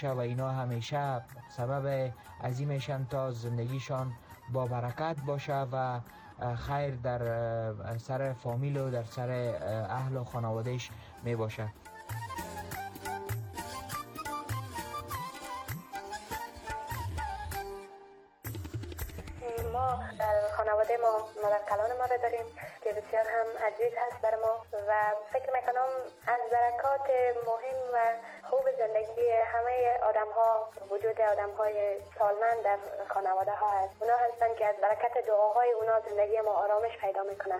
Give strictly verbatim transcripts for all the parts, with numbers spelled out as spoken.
و اینا همیشه سبب عظیمشان تا زندگیشان با برکت باشه و خیر در سر فامیل و در سر اهل و خانوادهش می باشه. ما در خانواده ما مادر کلان ما را داریم که بسیار هم عزیز هست بر ما و فکر میکنم از برکات مهم و خوب زندگی همه آدم ها وجود آدم های سالمند در خانواده ها هست. اونا هستن که از برکت دعاهای اونا زندگی ما آرامش پیدا میکنه.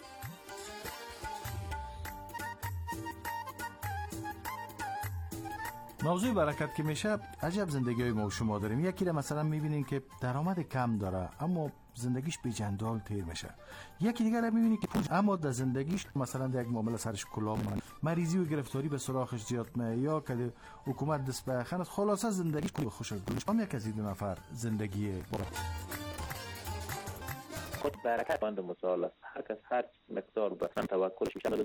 موضوع برکت که میشه عجب زندگی های ما و شما داریم. یکی را مثلا میبینین که درآمد کم داره اما زندگیش بی جندال تیر میشه. یکی دیگر را میبینین که پول اما در زندگیش مثلا در یک معامله سرش کلاه من مریضی و گرفتاری به سراغش زیاد نه یا که حکومت دست به خنت خلاصه زندگیش کل خوش از دوش. هم یک از این دو نفر زندگی بابا خود برکت باند مسائل است. هر کس هر مقدار به توکلش میشه.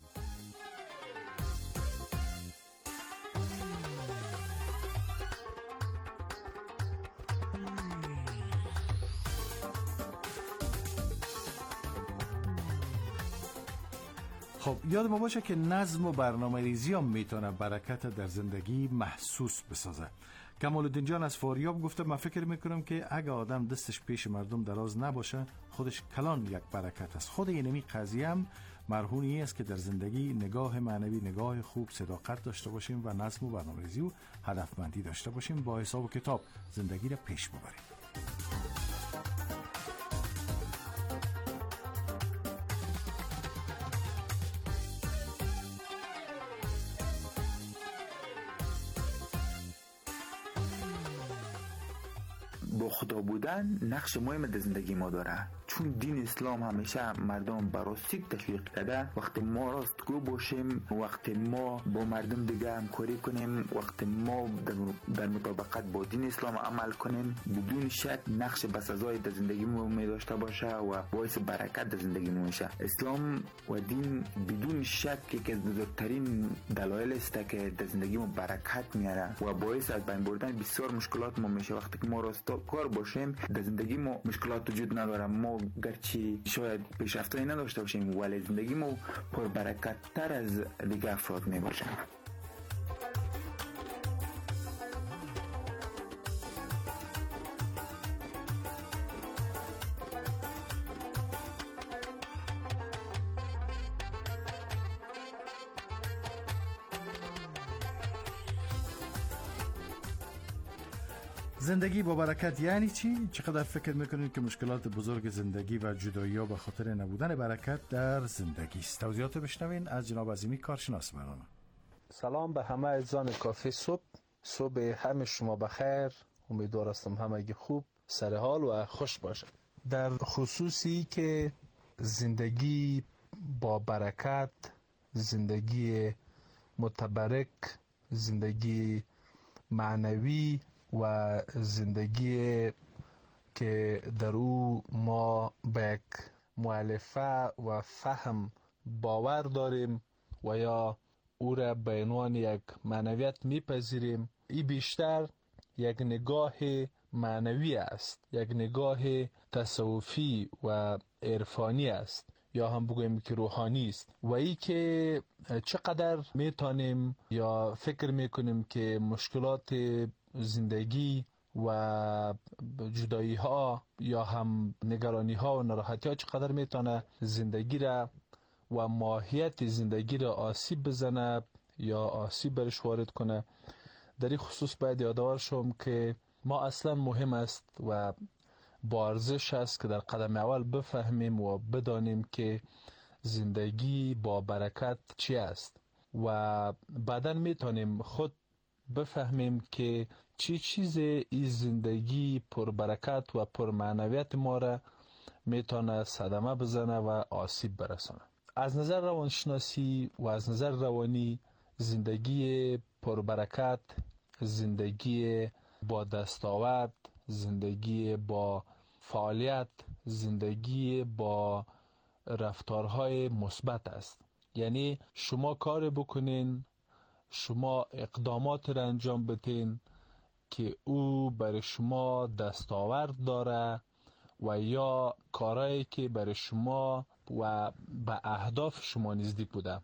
خب یاد ما باشه که نظم و برنامه ریزی هم میتونه برکت در زندگی محسوس بسازه. کمال الدین جان از فاریاب گفته من فکر میکنم که اگه آدم دستش پیش مردم دراز نباشه خودش کلان یک برکت است. خود اینمی قضیه هم مرهونی است که در زندگی نگاه معنوی، نگاه خوب، صداقت داشته باشیم و نظم و برنامه ریزی و هدفمندی داشته باشیم با حساب و کتاب زندگی را پیش ببریم. با خدا بودن نقش مهم در زندگی ما داره، چون دین اسلام همیشه مردم براستی تشویق کرده. وقتی ما راستگو باشیم، وقتی ما با مردم دیگه همکاری کنیم، وقتی ما در مطابقت با دین اسلام عمل کنیم، بدون شک نقش بسزای در زندگی ما می داشته باشه و باعث برکت در زندگی ما میشه. اسلام و دین بدون شک که از بزرگترین دلایل است که در زندگی ما برکت میاره و باعث از بین بردن بسیار مشکلات ما میشه. وقتی که ما راستگو باشیم در زندگی ما مشکلات وجود نداره. ما گرچه شاید پیشرفتایی نداشته باشیم ولی زندگی ما پر برکت تر از دیگه افراد می باشه. زندگی با برکت یعنی چی؟ چقدر فکر میکنید که مشکلات بزرگ زندگی و جدایی ها به خاطر نبودن برکت در زندگی است؟ توضیحات بشنوین از جناب عظیمی کارشناس برنامه. سلام به همه عزیزان کافی صبح. صبح همه شما بخیر. امیدوار هستم همگی خوب، سر حال و خوش باشه. در خصوصی که زندگی با برکت، زندگی متبرک، زندگی معنوی و زندگی که در او ما به یک مؤلفه و فهم باور داریم و یا او را به عنوان یک معنویت میپذیریم، این بیشتر یک نگاه معنوی است، یک نگاه تصوفی و عرفانی است یا هم بگویم که روحانی است. و ای که چقدر میتونیم یا فکر میکنیم که مشکلات زندگی و جدایی ها یا هم نگرانی ها و ناراحتی ها چقدر میتونه زندگی را و ماهیت زندگی را آسیب بزنه یا آسیب برش وارد کنه. در این خصوص باید یادآور شوم که ما اصلا مهم است و با ارزش است که در قدم اول بفهمیم و بدانیم که زندگی با برکت چی است و بعداً میتونیم خود بفهمیم که چی چیز این زندگی پر برکت و پر معنویت ما را میتونه صدمه بزنه و آسیب برسونه. از نظر روانشناسی و از نظر روانی، زندگی پر برکت، زندگی با دستاورد، زندگی با فعالیت، زندگی با رفتارهای مثبت است. یعنی شما کار بکنین شما اقدامات را انجام بتین که او برای شما دستاورد داره و یا کارهایی که برای شما و به اهداف شما نزدیک بوده.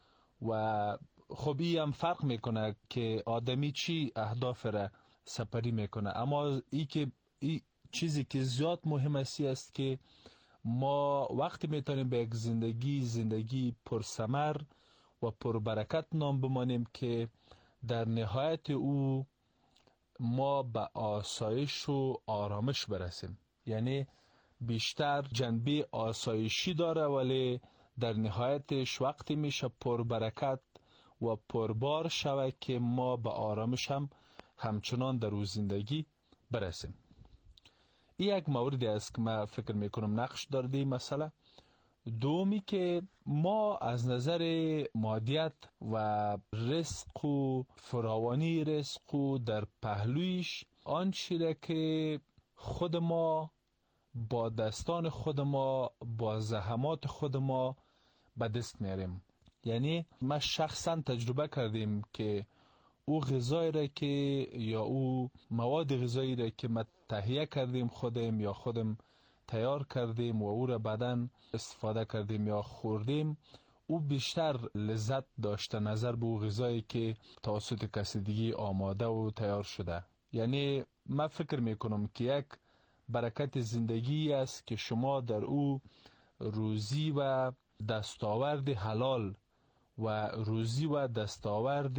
و خب این هم فرق میکنه که آدمی چی اهداف را سپری میکنه، اما ای که ای چیزی که زیاد مهم است که ما وقتی میتونیم به یک زندگی زندگی پرثمر و پربرکت نام بمانیم که در نهایت او ما به آسایش و آرامش برسیم. یعنی بیشتر جنبه آسایشی داره ولی در نهایتش وقتی میشه پربرکت و پربار شود که ما به آرامش هم همچنان در او زندگی برسیم. این یک موردی است که من فکر میکنم نقش دارده این مسئله. دومی که ما از نظر مادیت و رزق و فراوانی رزق و در پهلویش آنچه که خود ما با دستان خود ما با زحمات خود ما به دست میاریم. یعنی ما شخصا تجربه کردیم که او غذایی را که یا او مواد غذایی را که ما تهیه کردیم خودم یا خودم تیار کردیم و او را بعداً استفاده کردیم یا خوردیم، او بیشتر لذت داشته نظر به او غذایی که توسط کسی دیگه آماده و تیار شده. یعنی من فکر میکنم که یک برکت زندگی است که شما در او روزی و دستاورد حلال و روزی و دستاورد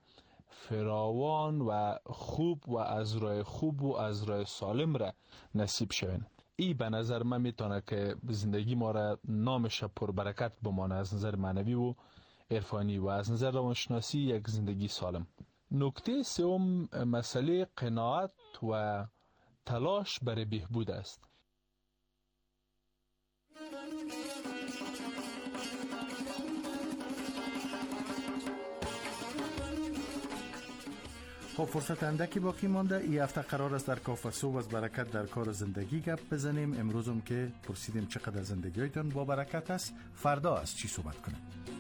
فراوان و خوب و از راه خوب و از راه سالم را نصیب شوین. ای به نظر من میتونه که زندگی ما را نامش پربرکت بمانه از نظر معنوی و عرفانی و از نظر روانشناسی یک زندگی سالم. نکته سوم مسئله قناعت و تلاش برای بهبود است. خب فرصت اندکی باقی مانده. این هفته قرار است در کافه صبح از برکت در کار زندگی گپ بزنیم. امروزم که پرسیدیم چقدر زندگیتون با برکت است، فردا از چی صحبت کنیم؟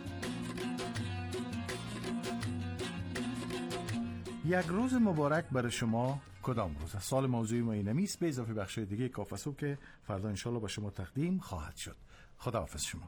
یک روز مبارک برای شما کدام روز است؟ سال موضوعی ما اینمی است به اضافه بخشای دیگه کافه صبح که فردا انشالله به شما تقدیم خواهد شد. خداحافظ شما.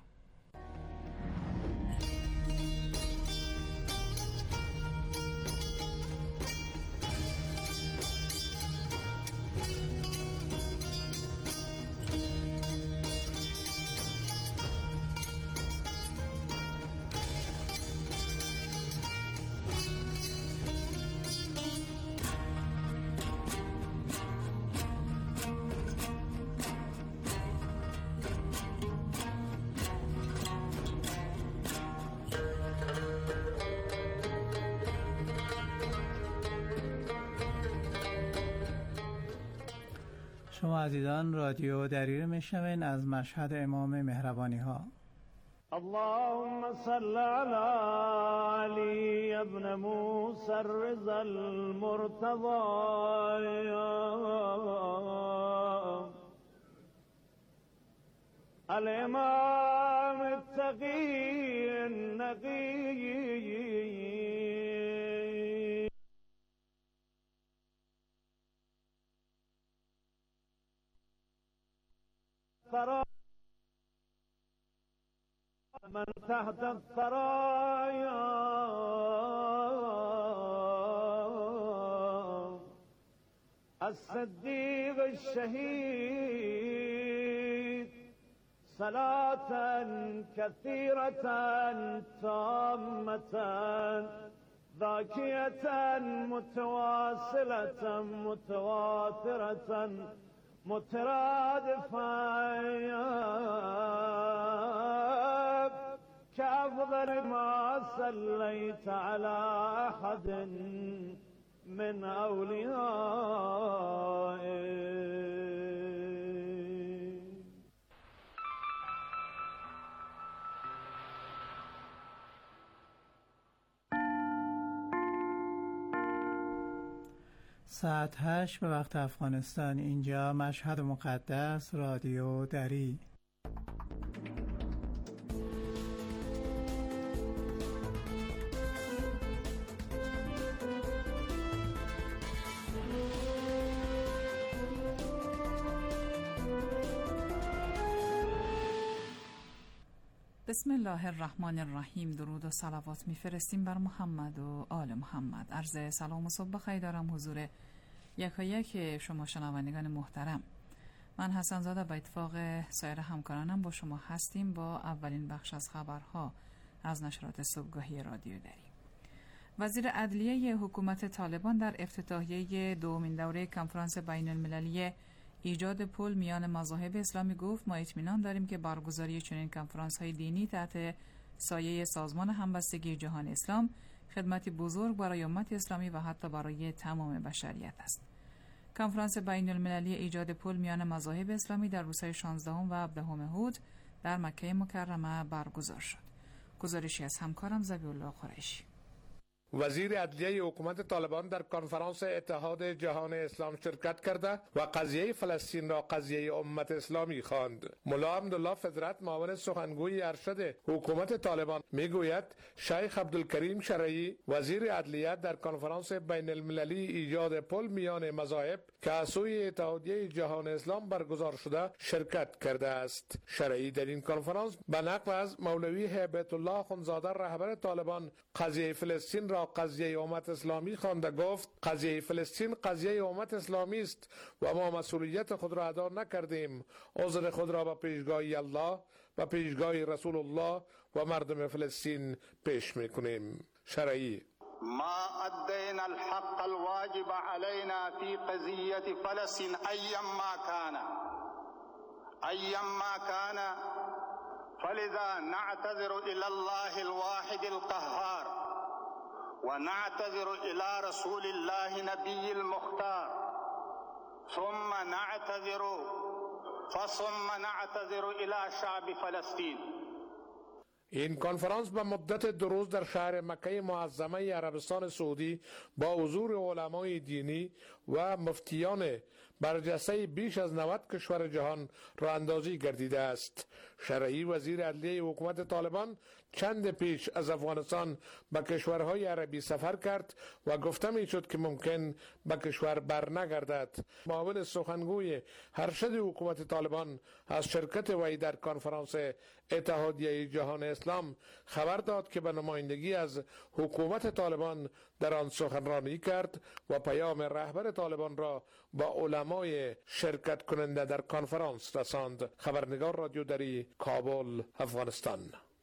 شما عزیزان رادیو دری میشنوین از مشهد امام مهربانی ها. اللهم صل على علي ابن موسى الرضا المرتضى الامام التقي النقي من تحت الثرايا الصديق الشهيد صلاة كثيرة تامة ذاكية متواصلة متواترة مترادفة كأفضل ما صليت على أحد من أوليائك. ساعت هشت به وقت افغانستان. اینجا مشهد مقدس رادیو دری. بسم الله الرحمن الرحیم. درود و صلوات میفرستیم بر محمد و آل محمد. عرض سلام و صبح بخیر دارم حضور یکایک شما شنوندگان محترم. من حسن زاده به اتفاق سایر همکارانم با شما هستیم با اولین بخش از خبرها از نشرات صبحگاهی رادیو دری. وزیر عدلیه حکومت طالبان در افتتاحیه دومین دوره کنفرانس بین المللی ایجاد پل میان مذاهب اسلامی گفت ما اطمینان داریم که برگزاری چنین کنفرانس های دینی تحت سایه سازمان همبستگی جهان اسلام خدمتی بزرگ برای امت اسلامی و حتی برای تمام بشریت است. کنفرانس بین المللی ایجاد پل میان مذاهب اسلامی در روزهای شانزدهم و هفدهم هود در مکه مکرمه برگزار شد. گزارشی از همکارم ذبیح‌الله قریشی. وزیر عدلیه حکومت طالبان در کنفرانس اتحاد جهان اسلام شرکت کرده و قضیه فلسطین را قضیه امت اسلامی خواند. ملا عبدالله فطرت معاون سخنگوی ارشد حکومت طالبان میگوید شیخ عبدالکریم شرعی وزیر عدلیه در کنفرانس بین المللی ایجاد پل میان مذاهب که از سوی اتحادیه جهان اسلام برگزار شده شرکت کرده است. شرعی در این کنفرانس به نقل از مولوی هیبت الله اخوندزاده رهبر طالبان قضیه فلسطین را قضیه امت اسلامی خوانده گفت قضیه فلسطین قضیه امت اسلامی است و ما مسئولیت خود را ادا نکردیم. عذر خود را به پیشگاه الله و پیشگاه رسول الله و مردم فلسطین پیش میکنیم. شرعی: ما ادینا الحق الواجب علينا في قضية فلسطين ايما كان ايما كان فلذا نعتذر الى الله الواحد القهار ونعتذر الى رسول الله نبي المختار ثم نعتذر فثم نعتذر الى شعب فلسطین. این کنفرانس به مدت دو روز در شهر مکه معظمه عربستان سعودی با حضور علمای دینی و مفتیان برجسته بیش از نود کشور جهان راه اندازی گردیده است. شرعی وزیر عدلیه حکومت طالبان چند پیش از افغانستان به کشورهای عربی سفر کرد و گفته می شد که ممکن به کشور بر نگردد. معاون سخنگوی ارشد حکومت طالبان از شرکت وی در کنفرانس اتحادیه جهان اسلام خبر داد که به نمایندگی از حکومت طالبان در آن سخنرانی کرد و پیام رهبر طالبان را با علمای شرکت کننده در کنفرانس رساند. خبرنگار رادیو دری، کابل، افغانستان.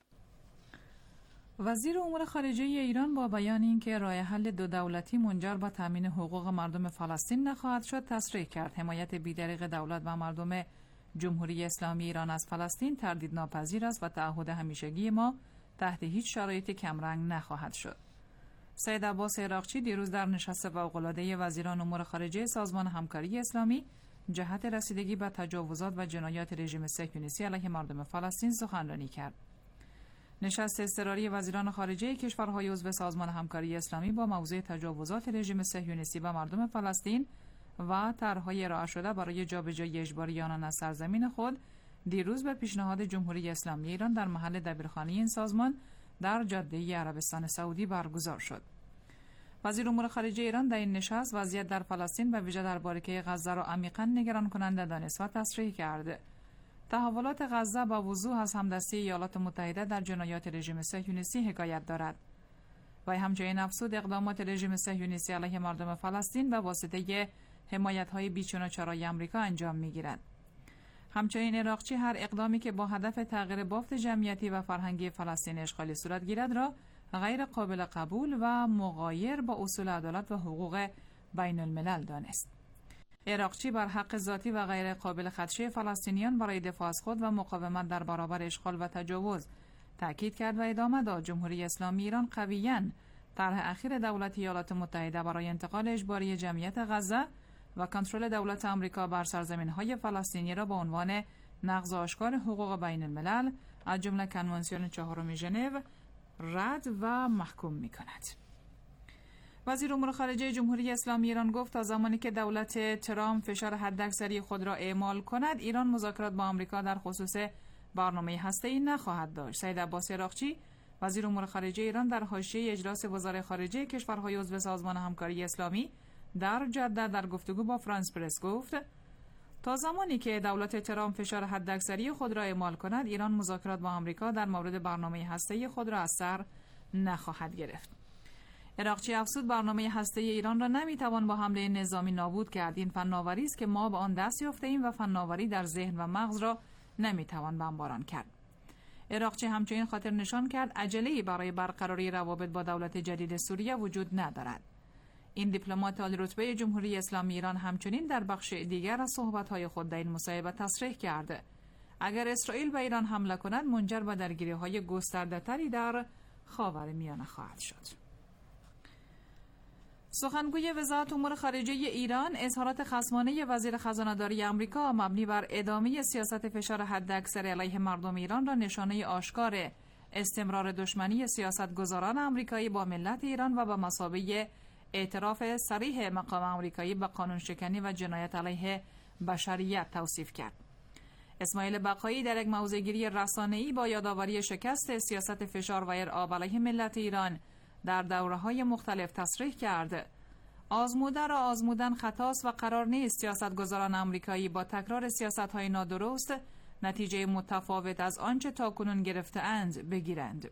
وزیر امور خارجه ایران با بیان اینکه راه حل دو دولتی منجر به تامین حقوق مردم فلسطین نخواهد شد تصریح کرد حمایت بی‌دریغ دولت و مردم جمهوری اسلامی ایران از فلسطین تردید ناپذیر است و تعهد همیشگی ما تحت هیچ شرایطی کمرنگ نخواهد شد. سید عباس عراقچی دیروز در نشست فوق‌العاده وزیران امور خارجه سازمان همکاری اسلامی جهت رسیدگی به تجاوزات و جنایات رژیم صهیونیستی علیه مردم فلسطین سخنرانی کرد. نشست اضطراری وزیران خارجه کشورهای عضو سازمان همکاری اسلامی با موضوع تجاوزات رژیم صهیونیستی به مردم فلسطین و طرح‌های ارائه شده برای جابجایی اجباری آنان از سرزمین خود دیروز به پیشنهاد جمهوری اسلامی ایران در محل دبیرخانه این سازمان در جاده عربستان سعودی برگزار شد. وزیر امور خارجه ایران در این نشست وضعیت در فلسطین و ویژه در باریکه غزه را عمیقاً نگران کننده دانست و تصریح کرد تحولات غزه با وضوح از همدستی ایالات متحده در جنایات رژیم صهیونیستی حکایت دارد و همچنین افزود اقدامات رژیم صهیونیستی علیه مردم فلسطین به واسطه حمایت‌های بیچون و چرای آمریکا انجام می‌گیرد. همچنین عراقچی هر اقدامی که با هدف تغییر بافت جمعیتی و فرهنگی فلسطین اشغالی صورت گیرد را غیر قابل قبول و مغایر با اصول عدالت و حقوق بین الملل دانست. عراقچی بر حق ذاتی و غیر قابل خدشه فلسطینیان برای دفاع از خود و مقاومت در برابر اشغال و تجاوز تاکید کرد و ادامه داد جمهوری اسلامی ایران قویاً طرح اخیر دولت ایالات متحده برای انتقال اجباری جمعیت غزه و کنترل دولت آمریکا بر سرزمین‌های فلسطینی را با عنوان نقض آشکار حقوق بین الملل از جمله کنوانسیون چهارم ژنو رد و محکوم می‌کند. وزیر امور خارجه جمهوری اسلامی ایران گفت تا زمانی که دولت ترامپ فشار حداکثری خود را اعمال کند ایران مذاکرات با آمریکا در خصوص برنامه هسته‌ای نخواهد داشت. سید عباس عراقچی وزیر امور خارجه ایران در حاشیه اجلاس وزرای خارجه کشورهای عضو سازمان همکاری اسلامی در جده در گفتگو با فرانس پرس گفت تا زمانی که دولت ترامپ فشار حداکثری خود را اعمال کند، ایران مذاکرات با آمریکا در مورد برنامه هسته‌ای خود را از سر نخواهد گرفت. عراقچی افزود برنامه هسته‌ای ایران را نمیتوان با حمله نظامی نابود کرد. این فناوری است که ما به آن دست یافته‌ایم و فناوری در ذهن و مغز را نمیتوان بمباران کرد. عراقچی همچنین خاطر نشان کرد عجله‌ای برای برقراری روابط با دولت جدید سوریه وجود ندارد. این دیپلمات عالی‌رتبه جمهوری اسلامی ایران همچنین در بخش دیگر از صحبت‌های خود در این مصاحبه تصریح کرده اگر اسرائیل به ایران حمله کند منجر به درگیری‌های گسترده‌تری در خاورمیانه خواهد شد. سخنگوی وزارت امور خارجه ایران اظهارات خصمانه وزیر خزانه‌داری آمریکا مبنی بر ادامه سیاست فشار حداکثر علیه مردم ایران را نشانه آشکار استمرار دشمنی سیاستگزاران آمریکایی با ملت ایران و به مثابه اعتراف صریح مقام آمریکایی به قانون شکنی و جنایت علیه بشریت توصیف کرد. اسماعیل بقایی در یک موضع‌گیری رسانه‌ای با یادآوری شکست سیاست فشار و ارعاب علیه ملت ایران در دوره‌های مختلف تصریح کرد آزموده را آزمودن خطاست و قرار نیست سیاستگزاران آمریکایی با تکرار سیاست‌های نادرست نتیجه متفاوت از آنچه تاکنون گرفته‌اند بگیرند.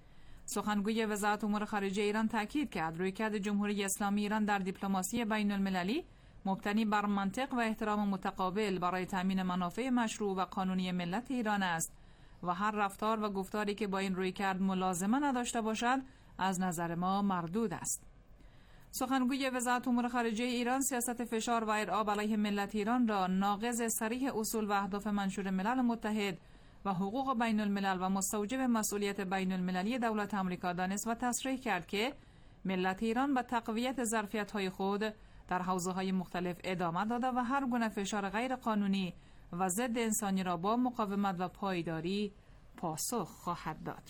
سخنگوی وزارت امور خارجه ایران تاکید کرد رویکرد جمهوری اسلامی ایران در دیپلماسی بین المللی مبتنی بر منطق و احترام متقابل برای تامین منافع مشروع و قانونی ملت ایران است و هر رفتار و گفتاری که با این رویکرد ملازمه نداشته باشد از نظر ما مردود است. سخنگوی وزارت امور خارجه ایران سیاست فشار و ارعاب علیه ملت ایران را ناقض صریح اصول و اهداف منشور ملل متحد و حقوق بین الملل و مستوجب مسئولیت بین المللی دولت آمریکا دانست و تصریح کرد که ملت ایران به تقویت ظرفیت‌های خود در حوزه‌های مختلف ادامه داده و هر گونه فشار غیر قانونی و ضد انسانی را با مقاومت و پایداری پاسخ خواهد داد.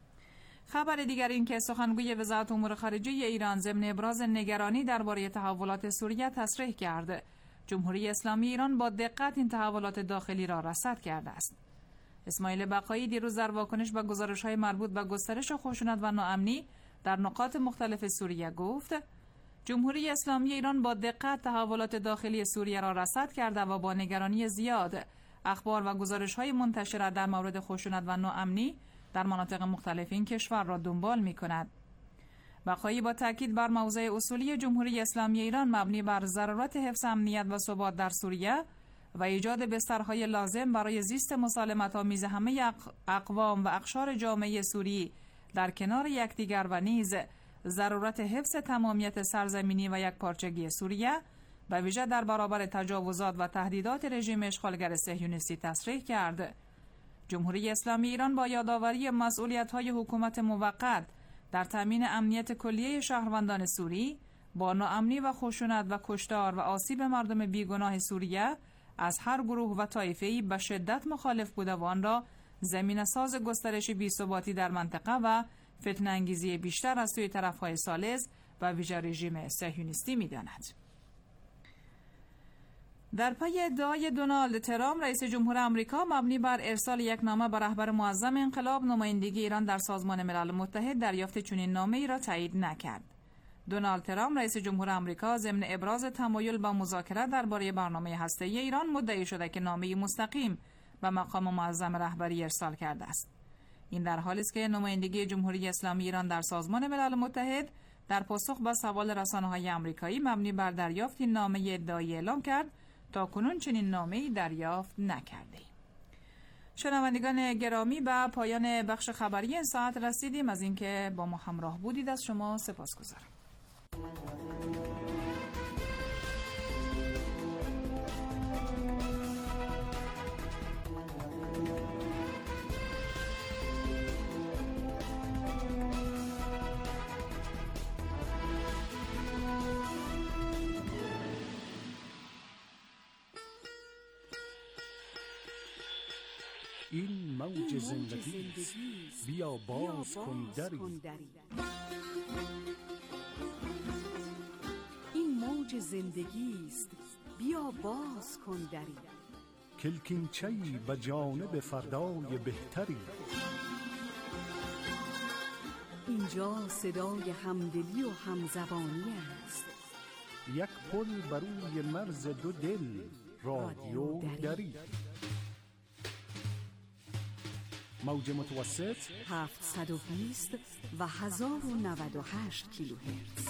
خبر دیگر این که سخنگوی وزارت امور خارجه ایران ضمن ابراز نگرانی درباره تحولات سوریه تصریح کرد جمهوری اسلامی ایران با دقت این تحولات داخلی را رصد کرده است. اسماعیل بقایی دیروز در واکنش به گزارش‌های مربوط به گسترش خشونت و ناامنی در نقاط مختلف سوریه گفت جمهوری اسلامی ایران با دقت تحولات داخلی سوریه را رصد کرده و با نگرانی زیاد اخبار و گزارش‌های منتشره در مورد خشونت و ناامنی در مناطق مختلف این کشور را دنبال می‌کند. بقایی با تاکید بر موضع اصولی جمهوری اسلامی ایران مبنی بر ضرورت حفظ امنیت و ثبات در سوریه و ایجاد بسترهای لازم برای زیست مسالمت‌آمیز همه اقوام و اقشار جامعه سوری در کنار یکدیگر و نیز ضرورت حفظ تمامیت سرزمینی و یکپارچگی سوریه به ویژه در برابر تجاوزات و تهدیدات رژیم اشغالگر صهیونیستی تصریح کرد. جمهوری اسلامی ایران با یادآوری مسئولیت‌های حکومت موقت در تامین امنیت کلیه شهروندان سوری با ناامنی و خشونت و کشتار و آسیب مردم بیگناه سوریه از هر گروه و طایفه‌ای به شدت مخالف بوده و آن را زمینه‌ساز گسترش بی‌ثباتی در منطقه و فتنه‌انگیزی بیشتر از سوی طرف‌های ثالث و ویژه رژیم صهیونیستی می‌داند. در پی ادعای دونالد ترامپ رئیس جمهور آمریکا مبنی بر ارسال یک نامه به رهبر معظم انقلاب، نمایندگی ایران در سازمان ملل متحد دریافت چنین نامه‌ای را تایید نکرد. دونالد ترامپ رئیس جمهور آمریکا ضمن ابراز تمایل به مذاکره درباره برنامه هسته‌ای ایران مدعی شده که نامه‌ای مستقیم به مقام معظم رهبری ارسال کرده است. این در حالی است که نمایندگی جمهوری اسلامی ایران در سازمان ملل متحد در پاسخ به سوال رسانه‌های آمریکایی مبنی بر دریافت این نامه ادعایی اعلام کرد تا کنون چنین نامه‌ای دریافت نکرده. شنوندگان گرامی، به پایان بخش خبری این ساعت رسیدیم. از اینکه با ما همراه بودید از شما سپاسگزارم. این موج زندگی است، بیا باز کن دری. این موج زندگی است، بیا باز کن دری. کلکینچه‌ای به جانب فردای بهتری. اینجا صدای همدلی و همزبانی است. یک پل بر روی مرز دو دل، رادیو دری. موج متوسط هفتصد و بیست و هزار و نود و هشت کیلوهرتز.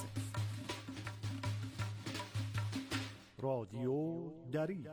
رادیو دری.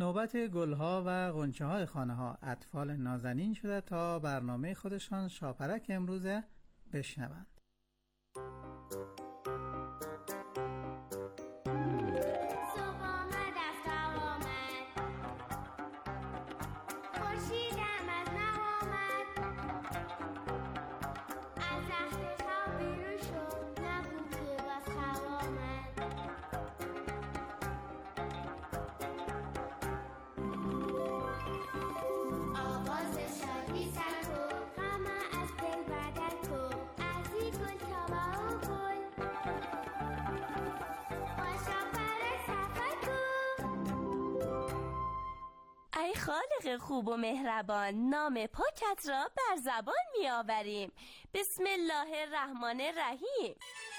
نوبت گلها و غنچه های خانه ها اطفال نازنین شده تا برنامه خودشان شاپرک امروزه بشنوند. خالق خوب و مهربان، نام پاکت را بر زبان می آوریم. بسم الله الرحمن الرحیم.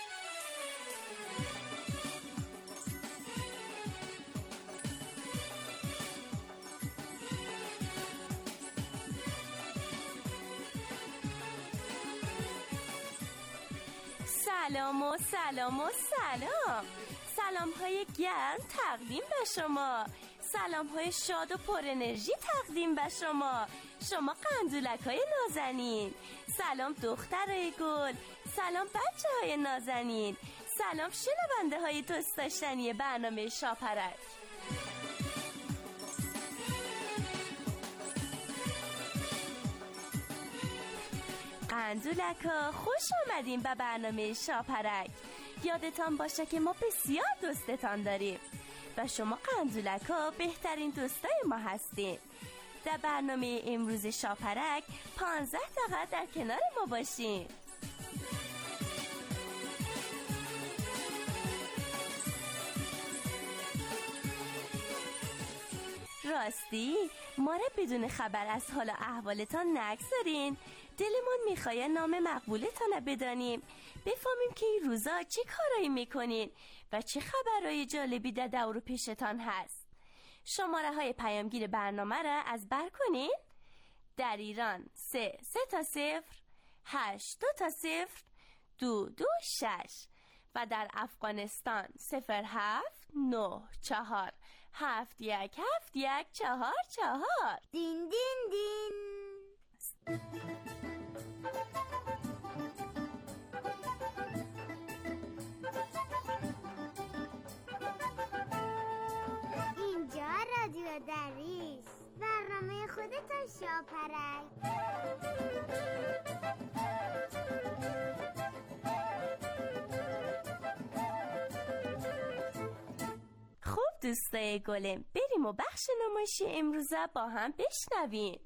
سلام و سلام و سلام. سلام های گرم تقدیم به شما، سلام های شاد و پر انرژی تقدیم به شما، شما قندولک های نازنین. سلام دخترای گل، سلام بچه های نازنین، سلام شنونده های دوست داشتنی برنامه شاپرک. قندولک ها، خوش آمدین به برنامه شاپرک. یادتان باشه که ما بسیار دوستتان داریم و شما قندولک ها بهترین دوستای ما هستین. در برنامه امروز شاپرک پانزده دقیقه در کنار ما باشین. راستی ما را بدون خبر از حال احوالتان نگذارین. دلمون میخواد نام مقبولتان را بدانیم، بفهمیم که این روزا چه کارایی میکنین و چه خبرهای جالبی در دور و پیشتان هست. شماره های پیامگیر برنامه را از بر کنین. در ایران سه سه تا صفر، هشت دو تا صفر، دو دو شش و در افغانستان صفر هفت نه چهار هفت یک هفت یک چهار چهار. دین دین دین. اینجا رادیو دریس، برنامه خودتان شاپرک. خوب دوستای گلم، بریم و بخش نمایشی امروزه با هم بشنویم.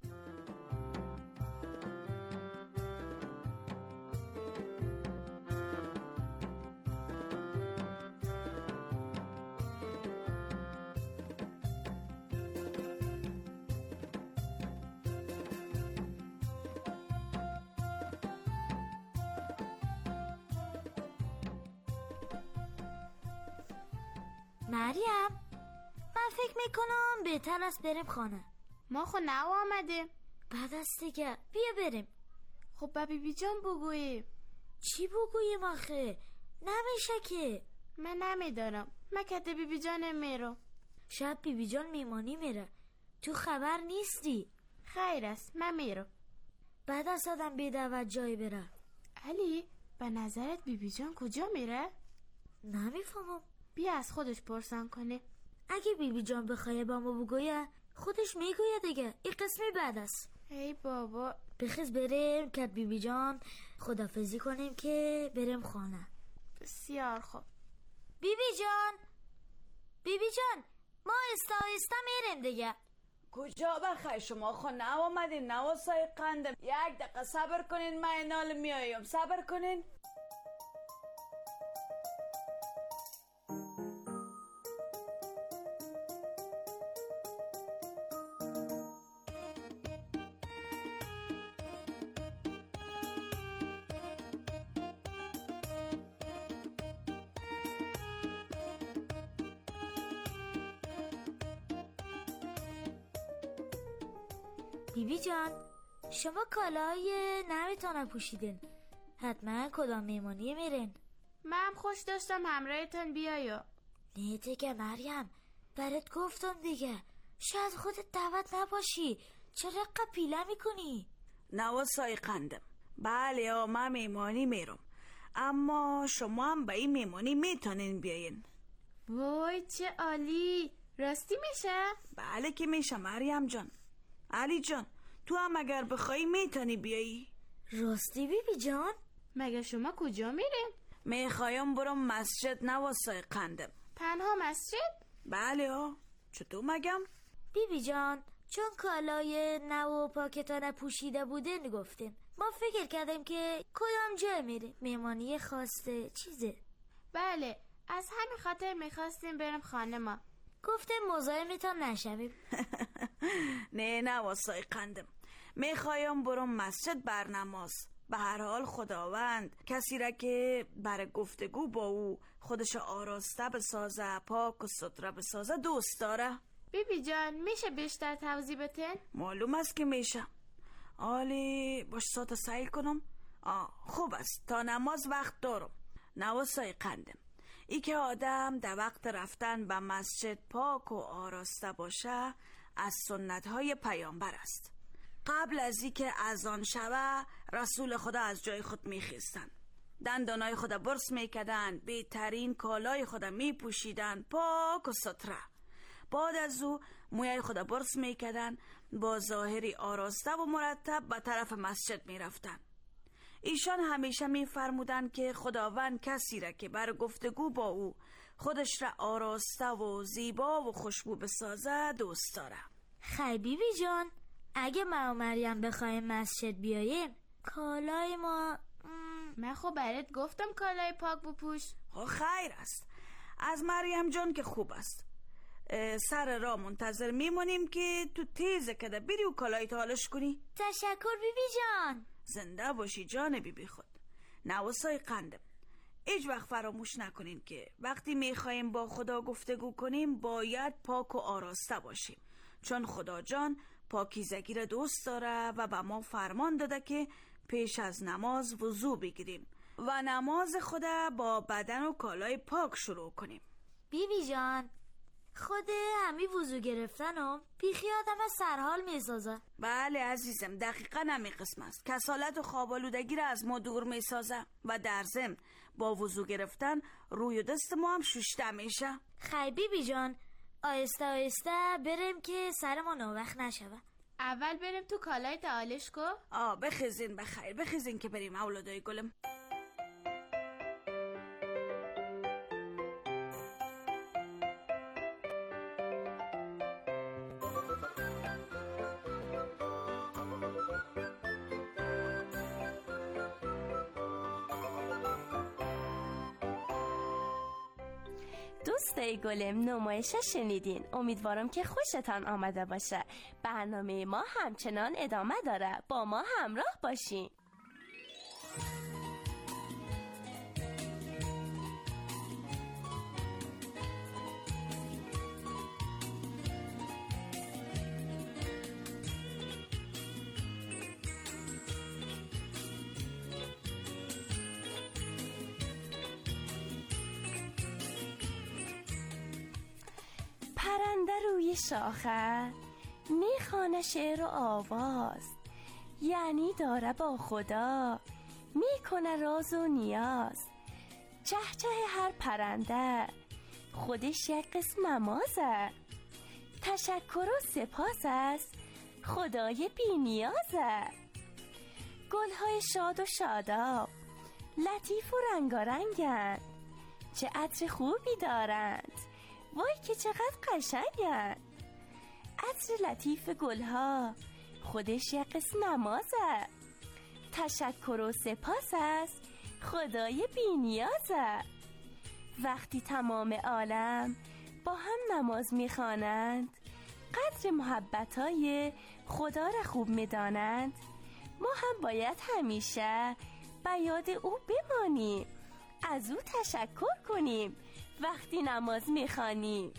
مریم، من فکر میکنم بهتر است بریم خانه. ما خو نه آمده. بعد است دیگه، بیا بریم. خب با بیبی جان بگوییم. چی بگوییم آخه؟ نمیشه که. من نمیدارم، من کده بیبی جان میرم. شاید بیبی جان میمانی میره، تو خبر نیستی. خیر است، من میرم. بعد است آدم بی دعوت جایی بره. علی، به نظرت بیبی جان کجا میره؟ نمیفهمم. بیا از خودش پرسان کنه. اگه بیبی جان بخواه با ما بگویه خودش میگویه دیگه. این قسمی بعد است. ای بابا، بخیز بریم که بیبی جان خدافزی کنیم که بریم خانه. بسیار خوب. بیبی جان، بیبی جان، ما استا استا میریم دیگه. کجا بخیر؟ شما خو نه آمدین، نواسای قندم. یک دقیقه صبر کنین، من اینال میایم. صبر کنین. بیبی جان، شما کالای نمیتونم پوشیدین، حتما کدام میمانی میرین؟ من خوش داشتم همراهتون بیایا. نه دیگه مریم، برات گفتم دیگه، شاید خودت دعوت نباشی. چرا قپیله میکنی؟ نواسای قندم. بله ها، من میمانی میرم، اما شما هم به این میمانی میتونین بیاین. وای چه عالی. راستی میشه؟ بله که میشه مریم جان. علی جان تو هم اگر بخوای میتونی بیایی. راستی بی بی جان؟ مگه شما کجا میرین؟ میخوایم برم مسجد نواسای قندم. تنها مسجد؟ بله ها. چطور مگم؟ بی بی جان چون کالای نو و پاکتانه پوشیده بودین گفتین، ما فکر کردیم که کدام جای میریم، میمانی خاصه چیزه. بله از همین خاطر میخواستیم بریم خانه ما. گفتیم مزاحمتان نشویم. نه نواسای قندم، میخوایم برم مسجد بر نماز. به هر حال خداوند کسی را که برای گفتگو با او خودش آراسته بسازه، پاک و ستره بسازه دوست داره. بی بی جان میشه بیشتر توضیح بتین؟ معلوم است که میشه. آلی باش ساعت سیل کنم. آه خوب است، تا نماز وقت دارم. نواسای قندم، ای که آدم در وقت رفتن به مسجد پاک و آراسته باشه از سنت های پیامبر است. قبل از ای که اذان شوه رسول خدا از جای خود میخیستن، دندانای خدا برس میکدن، بهترین کالای خدا میپوشیدن پاک و ستره. بعد از او مویای خدا برس میکدن، با ظاهری آراسته و مرتب به طرف مسجد میرفتن. ایشان همیشه میفرمودن که خداوند کسی را که بر گفتگو با او خودش را آراسته و زیبا و خوشبو بسازه دوست داره. خی بی بی جان اگه ما و مریم بخوایم مسجد بیاییم کالای ما من خب برات گفتم کالای پاک بپوش. خب خیر است، از مریم جان که خوب است. سر راه منتظر میمونیم که تو تیزه کده بری و کالای تالش کنی. تشکر بی بی جان. زنده باشی جان بی بی خود. نواسای قندم، هیچ وقت فراموش نکنین که وقتی میخواییم با خدا گفتگو کنیم باید پاک و آراسته باشیم، چون خدا جان پاکیزگی را دوست داره و به ما فرمان داده که پیش از نماز وضو بگیریم و نماز خدا با بدن و کالای پاک شروع کنیم. بی بی جان خود همی وضو گرفتن و بیخی آدم سرحال میسازه. بله عزیزم، دقیقا همین قسم است. کسالت و خوابالودگی را از ما دور میسازه و در ضمن با وضو گرفتن روی و دست ما هم شوشته میشه. خی بی بی جان آهسته آهسته بریم که سر ما ناوقت نشوه. اول بریم تو کالای تعالش کو. آه بخیزین بخیر، بخیزین که بریم اولادای گلم. دوستای گلم نمایش شنیدین، امیدوارم که خوشتان آمده باشه. برنامه ما همچنان ادامه داره، با ما همراه باشین. پرنده روی شاخه میخوانه شعر و آواز، یعنی داره با خدا میکنه راز و نیاز. چه چه هر پرنده خودش یک قسم نمازه، تشکر و سپاس است خدای بی نیازه. گلهای شاد و شاداب لطیف و رنگارنگن، چه عطر خوبی دارند، وای که چقدر قشنگن. عطر لطیف گلها خودش یک قسم نمازه، تشکر و سپاس است خدای بی نیازه. وقتی تمام عالم با هم نماز میخوانند، قدر محبتای خدا را خوب میدانند، ما هم باید همیشه به یاد او بمانیم، از او تشکر کنیم وقتی نماز میخوانیم.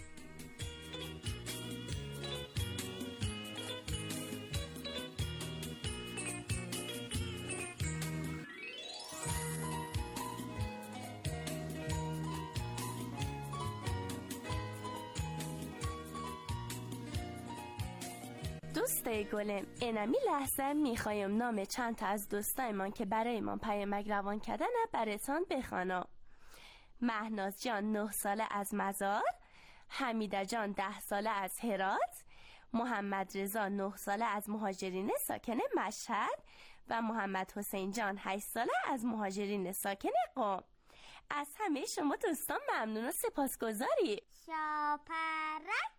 دوستای گلم، اینمی لحظه میخوایم نام چند تا از دوستایمان که برای من پیامک روان کردن براتان بخوانم. مهناز جان نه ساله از مزار، حمیده جان ده ساله از هرات، محمد رضا نه ساله از مهاجرین ساکن مشهد و محمد حسین جان هشت ساله از مهاجرین ساکن قم. از همه شما دوستان ممنون و سپاسگزاری. شاپرک.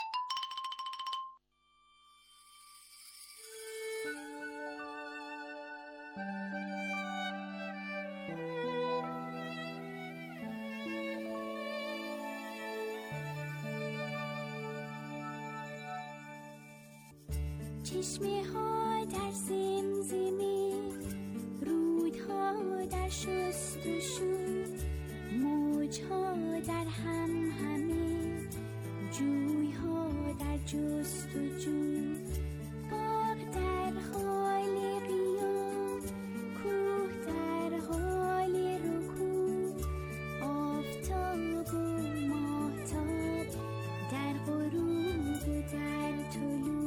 چشمه ها در زمزمه، رودها در شست و شو، موج ها در هم همه، جوی ها در جست و جو، باغ در حال قیام، کوه در حال رکوع، آفتاب و ماهتاب در غروب و در طلوع.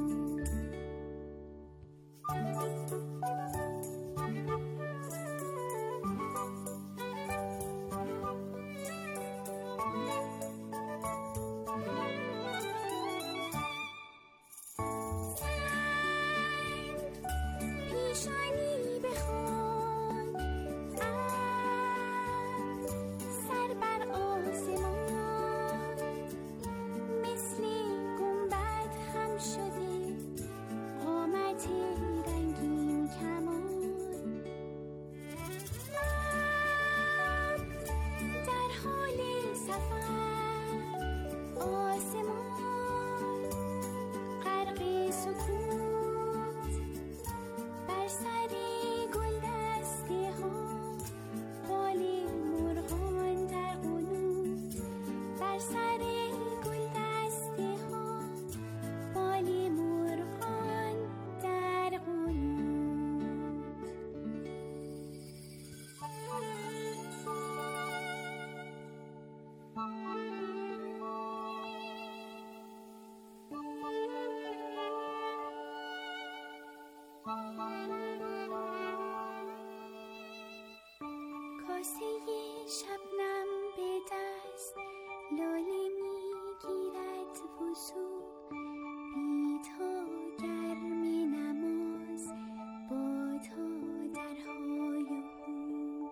کاسه شبنم به دست، لاله میگیرد وضو، بی تا گرم نماز، بادها در های و هو.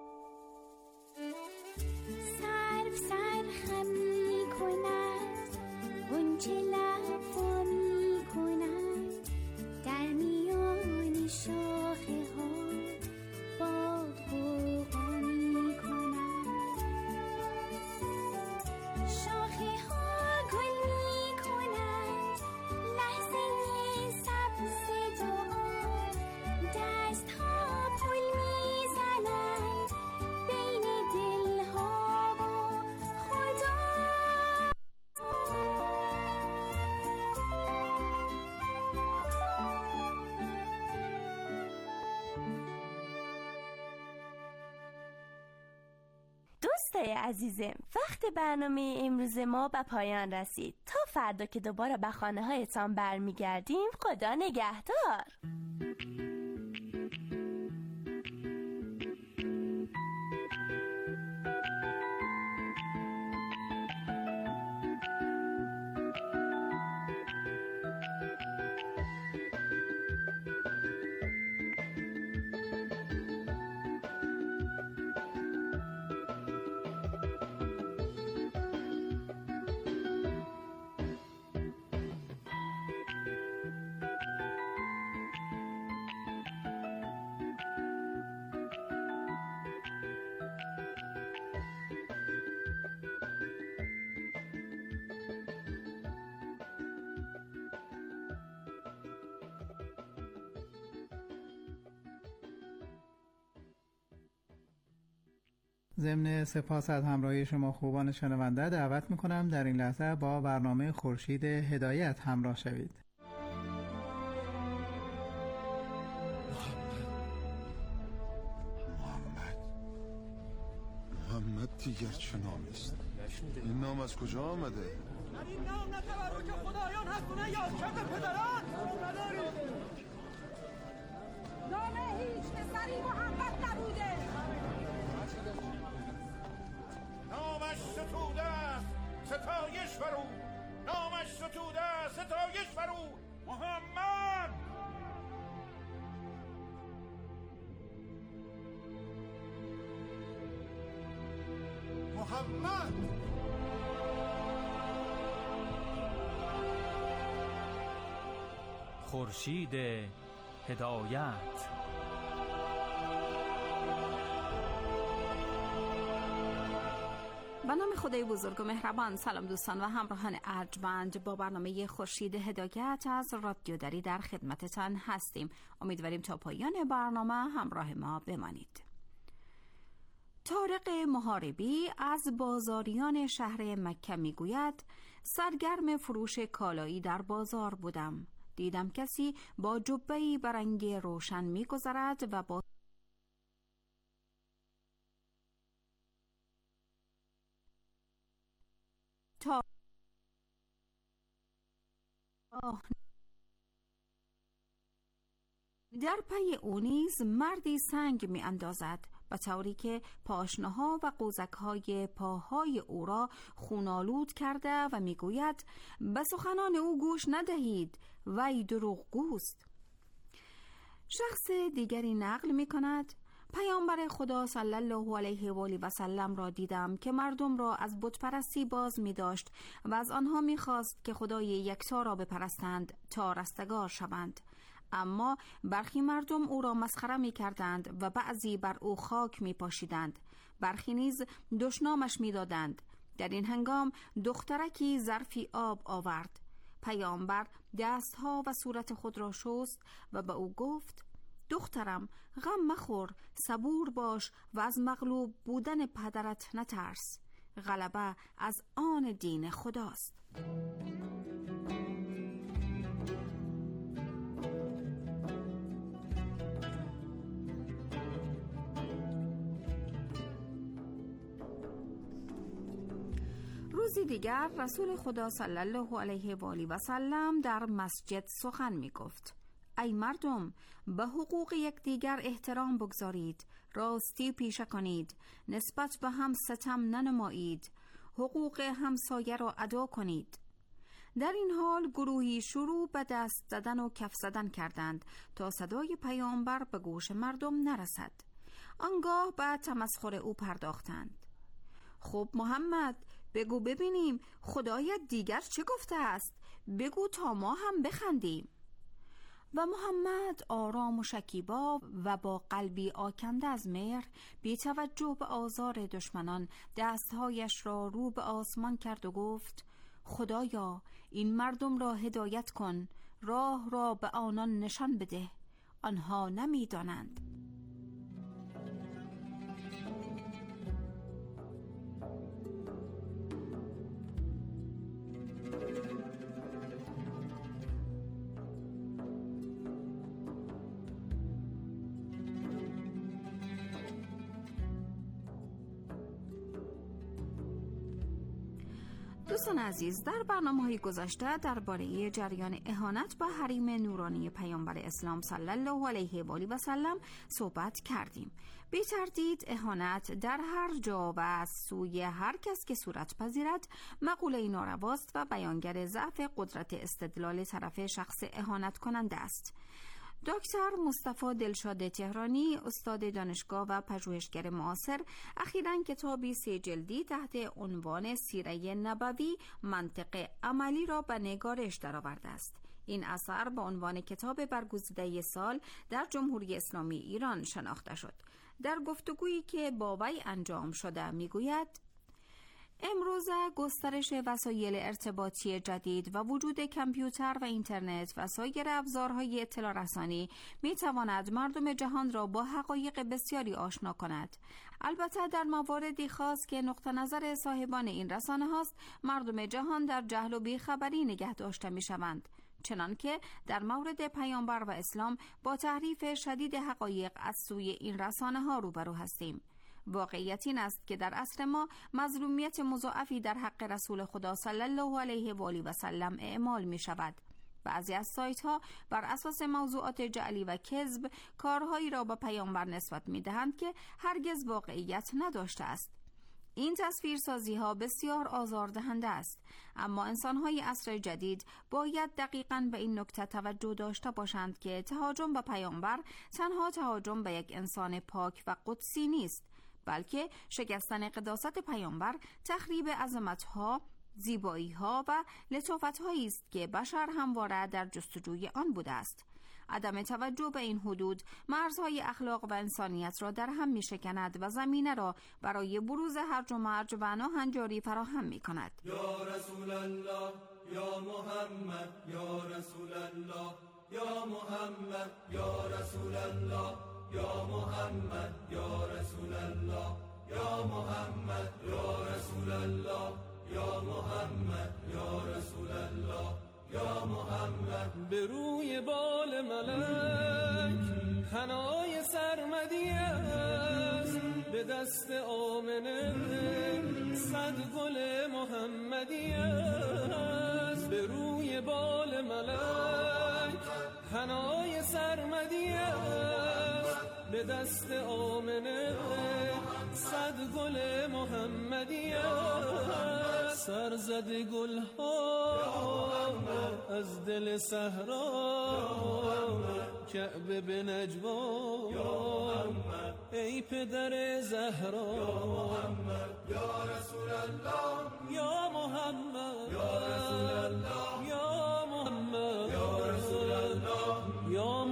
سرو سرخم می کند، غنچه لب وا می کند، در میان شاخه ها باد غوغا می کند. شاخه ها گل می کند، لحظه سبز دعا، دست ها پل می زند بین دل ها و خدا. دوستای عزیزم، وقت برنامه امروز ما به پایان رسید. تا فردا که دوباره به خانه هایتان برمیگردیم، خدا نگهدار. ضمن سپاس از همراهی شما خوبان شنونده، دعوت میکنم در این لحظه با برنامه خورشید هدایت همراه شوید. محمد محمد دیگر چه نامی است؟ این نام از کجا آمده؟ در این نام نه تبرک خدایان هست و نه یادکرد پدران. نام هیچ پسری محمد نبوده. نامش ستوده است ستایش بر او. نامش ستوده است ستایش بر او. محمد. محمد. خورشید هدایت. به نام خدای بزرگ و مهربان. سلام دوستان و همراهان ارجمند، با برنامه خورشید هدایت از رادیو دری در خدمتتان هستیم. امیدواریم تا پایان برنامه همراه ما بمانید. طارق محاربی از بازاریان شهر مکه میگوید سرگرم فروش کالایی در بازار بودم. دیدم کسی با جبه‌ای به رنگ روشن میگذرد و با تا در پی او نیز مردی سنگ می اندازد به طوری که پاشنه‌ها و قوزک‌های پاهای او را خونالود کرده و میگوید به سخنان او گوش ندهید، وی دروغگوست. شخص دیگری نقل می کند پیامبر خدا صلی الله علیه و آله و سلم را دیدم که مردم را از بت پرستی باز می داشت و از آنها می خواست که خدای یکتا را بپرستند تا رستگار شوند. اما برخی مردم او را مسخره می کردند و بعضی بر او خاک می پاشیدند. برخی نیز دشنامش می دادند. در این هنگام دخترکی ظرفی آب آورد. پیامبر دستها و صورت خود را شست و به او گفت دخترم، غم مخور، صبور باش و از مغلوب بودن پدرت نترس. غلبه از آن دین خداست. روزی دیگر رسول خدا صلی الله علیه و آله و سلم در مسجد سخن می گفت. ای مردم، به حقوق یکدیگر احترام بگذارید، راستی پیشه کنید، نسبت به هم ستم ننمایید، حقوق همسایه را ادا کنید. در این حال گروهی شروع به دست زدن و کف زدن کردند تا صدای پیامبر به گوش مردم نرسد. آنگاه به تمسخر او پرداختند. خب محمد، بگو ببینیم خدایت دیگر چه گفته است؟ بگو تا ما هم بخندیم. و محمد آرام و شکیبا و با قلبی آکنده از مهر بی توجه به آزار دشمنان دستهایش را رو به آسمان کرد و گفت خدایا این مردم را هدایت کن، راه را به آنان نشان بده، آنها نمی دانند. دوستان عزیز، در برنامه‌های گذشته درباره جریان اهانت به حریم نورانی پیامبر اسلام صلی الله علیه و آله و سلم صحبت کردیم. بی تردید اهانت در هر جا و از سوی هر کس که صورت پذیرد مقوله نارواست و بیانگر ضعف قدرت استدلال طرف شخص اهانت کننده است. دکتر مصطفی دلشاد تهرانی، استاد دانشگاه و پژوهشگر معاصر، اخیراً کتابی سه جلدی تحت عنوان سیره نبوی منطق عملی را به نگارش درآورده است. این اثر به عنوان کتاب برگزیده سال در جمهوری اسلامی ایران شناخته شد. در گفتگویی که با وی انجام شده میگوید امروز گسترش وسایل ارتباطی جدید و وجود کامپیوتر و اینترنت و سایر ابزارهای اطلاع رسانی می تواند مردم جهان را با حقایق بسیاری آشنا کند. البته در مواردی خاص که نقطه نظر صاحبان این رسانه هاست، مردم جهان در جهل و بیخبری نگه داشته می شوند. چنانکه در مورد پیامبر و اسلام با تحریف شدید حقایق از سوی این رسانه ها روبرو هستیم. واقعیت این است که در عصر ما مظلومیت مضاعفی در حق رسول خدا صلی الله علیه و آله و سلم اعمال می شود. بعضی از سایت ها بر اساس موضوعات جعلی و کذب کارهایی را به پیامبر نسبت می دهند که هرگز واقعیت نداشته است. این تصویرسازی ها بسیار آزاردهنده است، اما انسان های عصر جدید باید دقیقاً به این نکته توجه داشته باشند که تهاجم به پیامبر تنها تهاجم به یک انسان پاک و قدسی نیست، بلکه شکستن قداست پیامبر تخریب عظمت‌ها، زیبایی‌ها و لطافت‌هایی است که بشر همواره در جستجوی آن بوده است. عدم توجه به این حدود مرزهای اخلاق و انسانیت را در هم می‌شکند و زمینه را برای بروز هرج و مرج و ناهنجاری فراهم می‌کند. یا رسول الله، یا محمد، یا رسول الله، یا محمد، یا رسول الله، یا محمد، یا رسول الله، یا محمد، یا رسول الله، یا محمد، یا رسول الله، یا محمد. به روی بال ملک حنای سرمدی است، به دست آمنه صد گل محمدی است. به روی بال ملک حنای سرمدی است، به دست آمنه صد گل محمدی است. سر زده گل ها از دل صحرا، کعبه به نجوا ای پدر زهرا. یا رسول الله، یا محمد، یا رسول الله، یا محمد، یا رسول الله، یا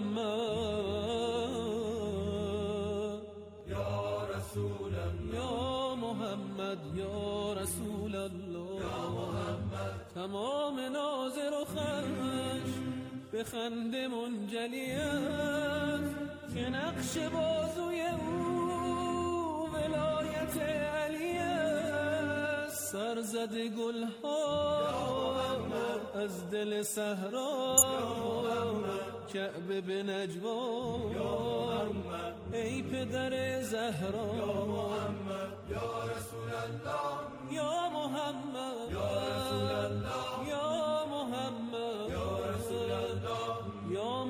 محمد، یا رسول الله، یا محمد، یا رسول الله، یا محمد. تمام ناظر و خشم به خنده منجلی است، که نقش بازوی او ولایت علی است. سر زده گل ها از دل صحرا، کعبه به نجوا ای پدر زهرا. یا رسول الله، یا محمد، یا رسول الله، یا محمد، یا رسول الله، یا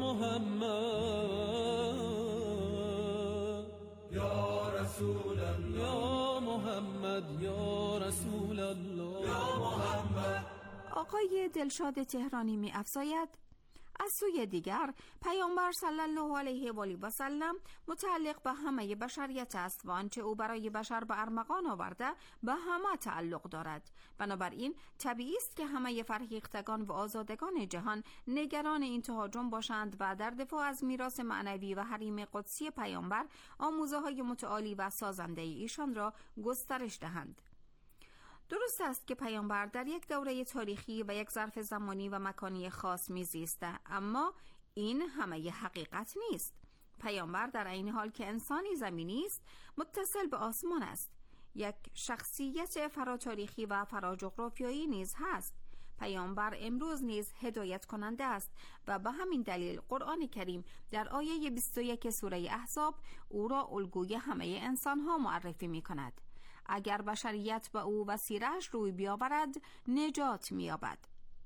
محمد، یا رسول الله، یا محمد، یا رسول الله، یا محمد. آقای دلشاد تهرانی می افزاید: از سوی دیگر پیامبر صلی الله علیه و آله و سلم متعلق به همه بشریت است و آنچه او برای بشر به ارمغان آورده به همه تعلق دارد. بنابراین طبیعی است که همه فرهیختگان و آزادگان جهان نگران این تهاجم باشند و در دفاع از میراث معنوی و حریم قدسی پیامبر آموزه های متعالی و سازنده ایشان را گسترش دهند. درست است که پیامبر در یک دوره تاریخی و یک ظرف زمانی و مکانی خاص میزیسته، اما این همه حقیقت نیست. پیامبر در عین حال که انسانی زمینی است، متصل به آسمان است. یک شخصیت فراتاریخی و فراجغرافیایی نیز هست. پیامبر امروز نیز هدایت کننده است و به همین دلیل قرآن کریم در آیه بیست و یک سوره احزاب او را الگوی همه انسانها معرفی می کند. اگر بشریت به او و سیره‌اش روی بیاورد نجات می‌یابد.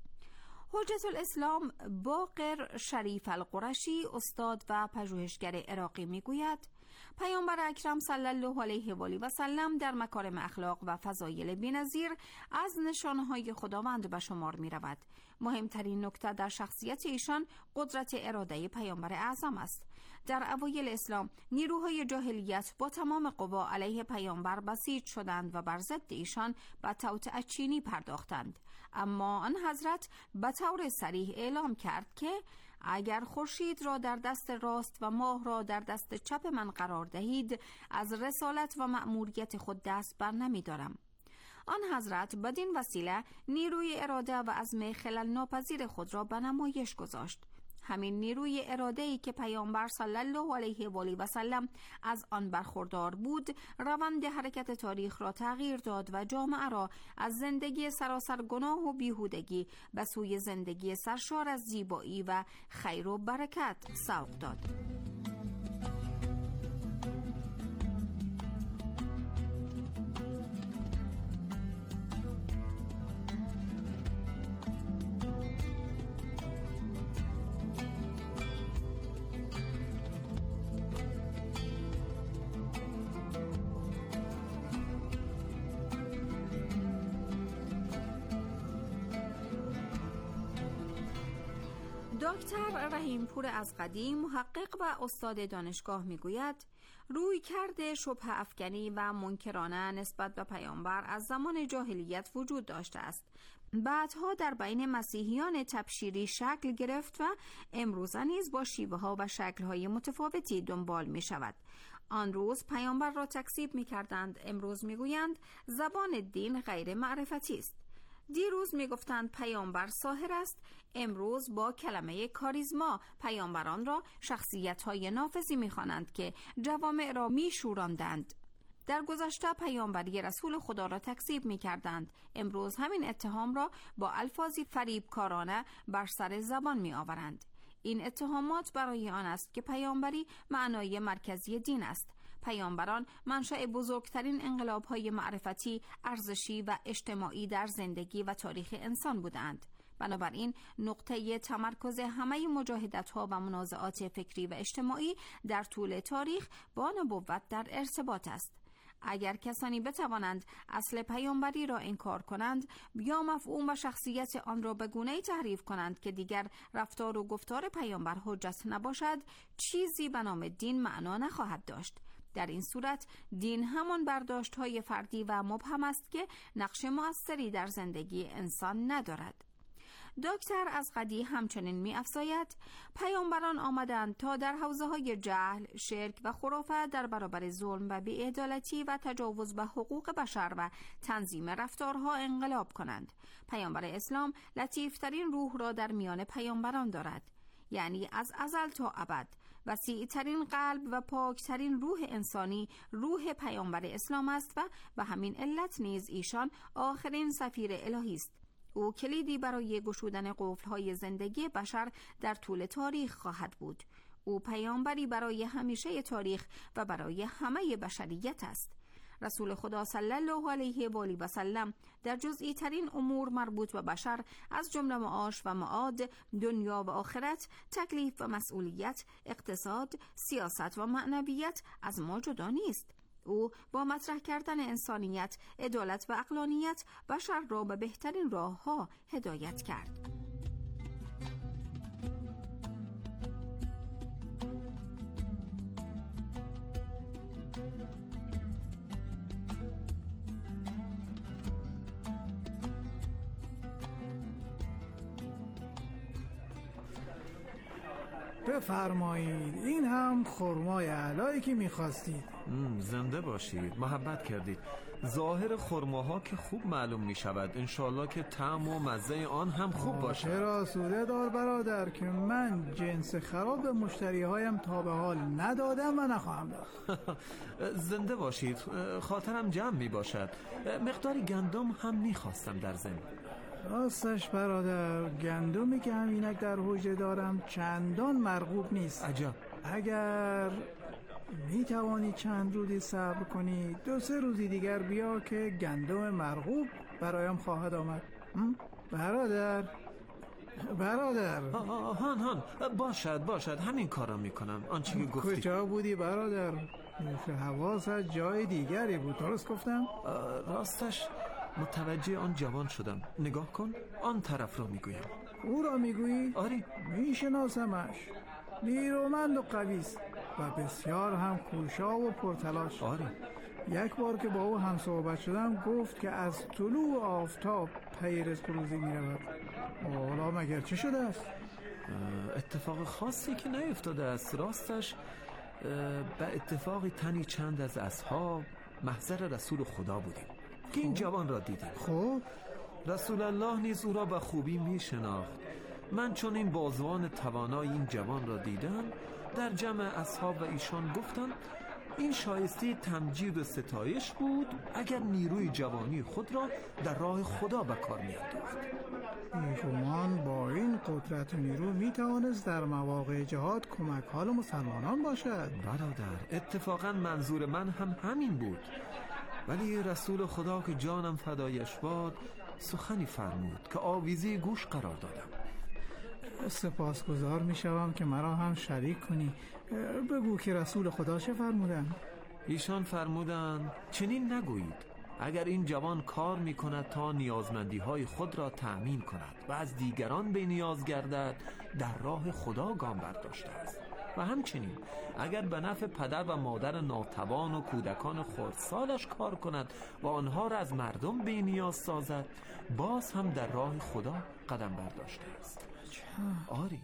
حجت الاسلام باقر شریف القرشی، استاد و پژوهشگر عراقی میگوید: پیامبر اکرم صلی الله علیه و آله و سلم در مکارم اخلاق و فضایل بی‌نظیر از نشانهای خداوند به شمار می‌رود. مهمترین نکته در شخصیت ایشان قدرت اراده پیامبر اعظم است. در اوایل اسلام نیروهای جاهلیت با تمام قوا علیه پیامبر بسیج شدند و بر ضد ایشان به توطئه‌چینی پرداختند، اما آن حضرت به طور صریح اعلام کرد که اگر خورشید را در دست راست و ماه را در دست چپ من قرار دهید، از رسالت و مأموریت خود دست بر نمی دارم. آن حضرت بدین وسیله نیروی اراده و عزم خلل ناپذیر خود را به نمایش گذاشت. همین نیروی اراده‌ای که پیامبر صلی الله علیه و آله و سلم از آن برخوردار بود، روند حرکت تاریخ را تغییر داد و جامعه را از زندگی سراسر گناه و بیهودگی به سوی زندگی سرشار از زیبایی و خیر و برکت سوق داد. دکتر رحیم پور از قدیم، محقق و استاد دانشگاه میگوید روی کرده شبه افکنی و منکرانه نسبت به پیامبر از زمان جاهلیت وجود داشته است. بعدها در بین مسیحیان تبشیری شکل گرفت و امروزه نیز با شیوه ها و شکل های متفاوتی دنبال می شود. آن روز پیامبر را تکذیب می کردند، امروز می گویند زبان دین غیر معرفتی است. دیروز می گفتند پیامبر ساحر است، امروز با کلمه کاریزما پیامبران را شخصیت های نافذی می خوانند که جوامع را می شوراندند. در گذشته پیامبری رسول خدا را تکذیب می کردند، امروز همین اتهام را با الفاظی فریبکارانه بر سر زبان می آورند. این اتهامات برای آن است که پیامبری معنای مرکزی دین است. پیامبران منشأ بزرگترین انقلاب‌های معرفتی، ارزشی و اجتماعی در زندگی و تاریخ انسان بودند. بنابراین نقطه تمرکز همه مجاهدت‌ها و منازعات فکری و اجتماعی در طول تاریخ با نبوت در ارتباط است. اگر کسانی بتوانند اصل پیامبری را انکار کنند یا مفهوم و شخصیت آن را به گونه‌ای تحریف کنند که دیگر رفتار و گفتار پیامبر حجت نباشد، چیزی به نام دین معنا نخواهد داشت. در این صورت دین همان برداشت‌های فردی و مبهم است که نقش مؤثری در زندگی انسان ندارد. دکتر از قدی همچنین می افزاید پیامبران آمدند تا در حوزه‌های جهل، شرک و خرافات در برابر ظلم و بی‌عدالتی و تجاوز به حقوق بشر و تنظیم رفتارها انقلاب کنند. پیامبر اسلام لطیفترین روح را در میان پیامبران دارد، یعنی از ازل تا ابد. وسیع‌ترین قلب و پاکترین روح انسانی روح پیامبر اسلام است و به همین علت نیز ایشان آخرین سفیر الهی است. او کلیدی برای گشودن قفل‌های زندگی بشر در طول تاریخ خواهد بود. او پیامبری برای همیشه تاریخ و برای همه بشریت است. رسول خدا صلی الله علیه و آله و سلم در جزئی ترین امور مربوط به بشر از جمله معاش و معاد، دنیا و آخرت، تکلیف و مسئولیت، اقتصاد، سیاست و معنویت از ما جدا نیست. او با مطرح کردن انسانیت، عدالت و عقلانیت بشر را به بهترین راه‌ها هدایت کرد. بفرمایید، این هم خرمای علایی که میخواستید. زنده باشید، محبت کردید. ظاهر خرماها که خوب معلوم میشود، انشالله که طعم و مزه آن هم خوب باشه. چرا سوده دار برادر که من جنس خراب به مشتری هایم تا به حال ندادم و نخواهم داد. زنده باشید، خاطرم جمع می باشد. مقداری گندم هم میخواستم در ضمن. راستش برادر، گندمی که همینک در حوزه دارم چندان مرغوب نیست. عجب. اگر می توانی چند روزی صبر کنی، دو سه روزی دیگر بیا که گندم مرغوب برایم خواهد آمد. برادر برادر هان هان باشد باشد همین کارا میکنم. آنچه که گفتی. کجا بودی برادر؟ حواست جای دیگری بود، درست گفتم؟ راستش متوجه آن جوان شدم. نگاه کن، آن طرف را میگویم. او را میگویی؟ آری. میشناسمش، نیرومند و قوی است و بسیار هم کوشا و پرتلاش. آری. یک بار که با او هم صحبت شدم گفت که از طلوع آفتاب پی رزق روزی میرود. حالا مگر چه شده است؟ اتفاق خاصی که نیفتاده است. راستش به اتفاقی تنی چند از اصحاب محضر رسول خدا بودیم که این جوان را دیدیم. خب رسول الله نیز او را به خوبی می شناخت. من چون این بازوان توانای این جوان را دیدم، در جمع اصحاب و ایشان گفتم این شایسته تمجید و ستایش بود اگر نیروی جوانی خود را در راه خدا به کار می انداخت. بیگمان با این قدرت و نیرو می توانست در مواقع جهاد کمک حال مسلمانان باشد. برادر، اتفاقا منظور من هم همین بود، ولی رسول خدا که جانم فدایش باد سخنی فرمود که آویزی گوش قرار دادم. سپاسگزار می شوم که مرا هم شریک کنی. بگو که رسول خدا چه فرمودن؟ ایشان فرمودن چنین نگویید، اگر این جوان کار می کند تا نیازمندی های خود را تأمین کند و از دیگران به نیاز گردد، در راه خدا گام برداشته است. و همچنین اگر به نفع پدر و مادر ناتوان و کودکان خردسالش کار کند و آنها را از مردم به نیاز سازد، باز هم در راه خدا قدم برداشته است. آری.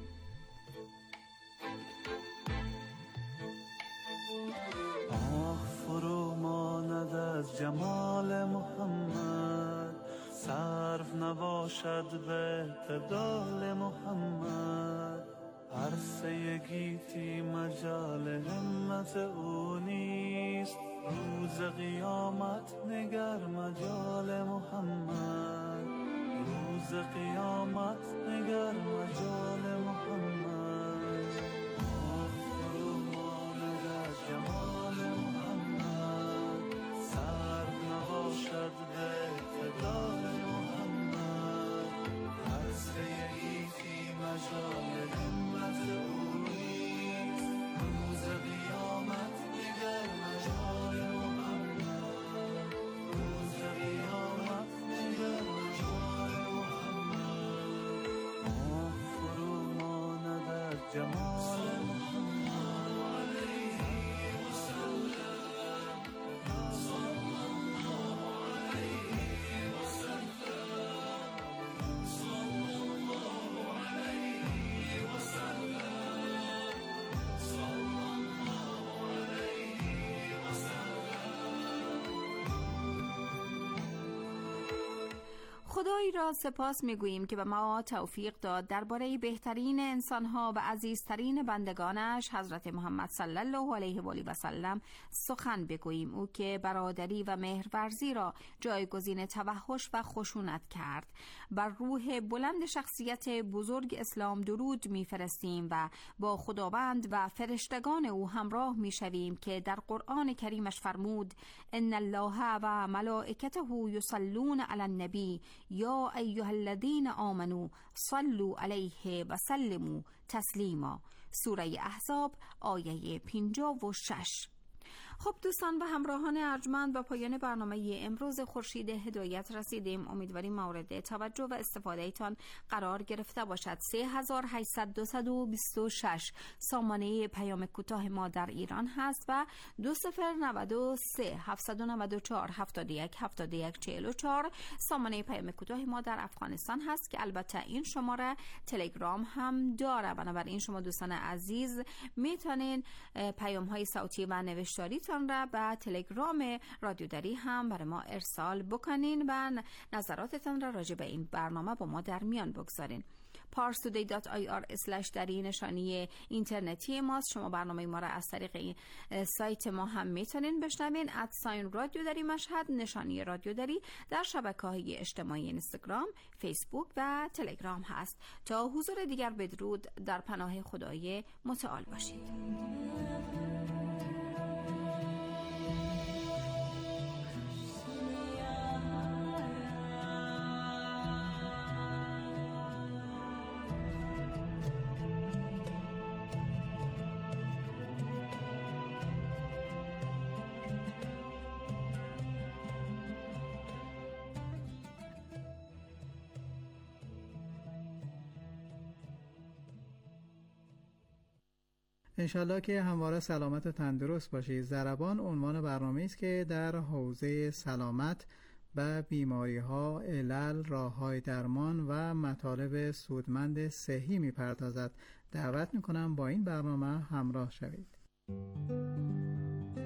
آه فرو ماند از جمال محمد، صرف نباشد به اعتدال محمد. عرصه گیتی مجال همت او نیست، روز قیامت نگر مجال محمد. روز قیامت نگر مجال محمد. آه فرو ماند از جمال محمد، صرف نباشد به اعتدال محمد. عرصه گیتی مجال همت او نیست، روز قیامت نگر مجال محمد. روز قیامت نگر مجال محمد. آه فرو ماند از جمال محمد علیه و سلم، صلی الله علیه و سلم، صلی الله علیه و سلم، صلی الله علیه و خدایی را سپاس میگوییم که به ما توفیق داد درباره بهترین انسانها و عزیزترین بندگانش حضرت محمد صلی الله علیه و آله و سلم سخن بگوییم. او که برادری و مهرورزی را جایگزین توحش و خشونت کرد. بر روح بلند شخصیت بزرگ اسلام درود میفرستیم و با خداوند و فرشتگان او همراه میشویم که در قرآن کریمش فرمود: ان الله و ملائکته یصلون علی النبی یا ایها الذین آمنوا صلوا علیه و سلموا تسلیما. سوره احزاب آیه پنجاه و شش. خب دوستان و همراهان ارجمند، با پایان برنامه امروز خورشید هدایت رسیدیم. امیدواریم مورد توجه و استفاده ایتان قرار گرفته باشد. سه هزار و هشتصد و بیست و شش سامانه پیام کوتاه ما در ایران هست و دو صفر نود و سه هفتصد و نود و چهار هفتاد و یک هفتاد و یک چهل و چهار سامانه پیام کوتاه ما در افغانستان هست که البته این شماره تلگرام هم داره. بنابراین شما دوستان عزیز میتونین پیام های صوتی و نوشتاری تان را به تلگرام رادیو دری هم برای ما ارسال بکنین و نظراتتان را راجع به این برنامه با ما در میان بگذارین. پارس تودی دات آی آر اسلش دری نشانی اینترنتی ماست. شما برنامه ما را از طریق سایت ما هم میتونین بشنوین. ادساین رادیو دری مشهد نشانی رادیو دری در شبکه‌های اجتماعی اینستاگرام، فیسبوک و تلگرام هست. تا حضور دیگر بدرود، در پناه خدای متعال باشید. انشالله که همواره سلامت و تندرست باشید. ضربان عنوان برنامه است که در حوزه سلامت به بیماری ها، علل، راه های درمان و مطالب سودمند صحی می پردازد. دعوت می کنم با این برنامه همراه شوید.